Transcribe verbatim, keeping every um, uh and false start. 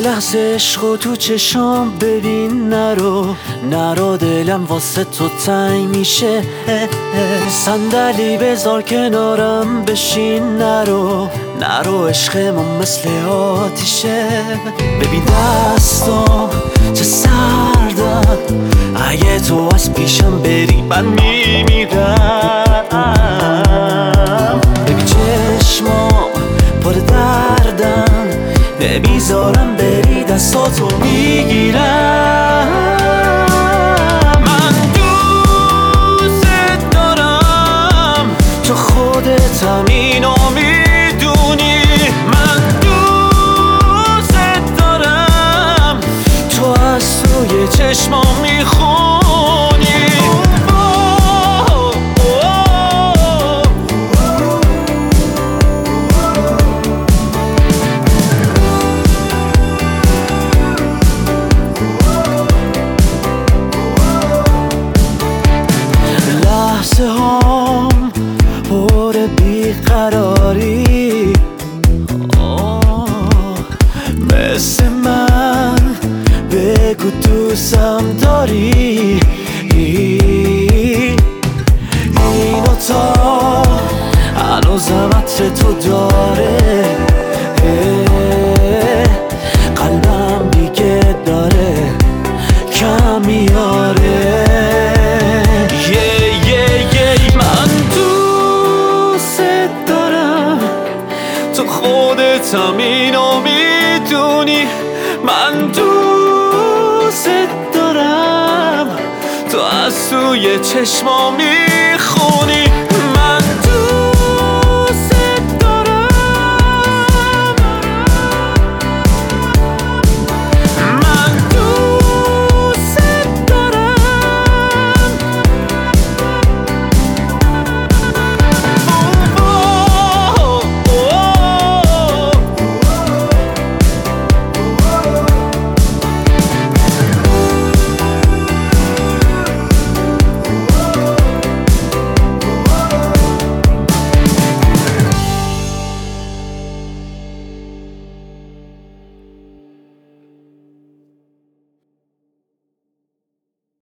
لحظه عشقو تو چشام ببین، نرو نرو دلم واسه تو تنگ میشه. صندلی بذار کنارم بشین، نرو نرو عشقمون مثل آتیشه. ببین دستام چه سردن، اگه تو از پیشم بری من میمیرم. ببین چشمام پر دردن، نمیذارم بری دستاتو میگیرم. من دوست دارم، تو خودت هم اینو میدونی. من دوست دارم، تو از توی چشمام میخونی. لحظه هام پر بیقراری، مثل من بگو دوستم داری. اینو تا هنوزم عطر تو داره، قلبم دیگه داره کم میاره. خودت هم اینو میدونی. من دوست دارم، تو از توی چشمام میخونی.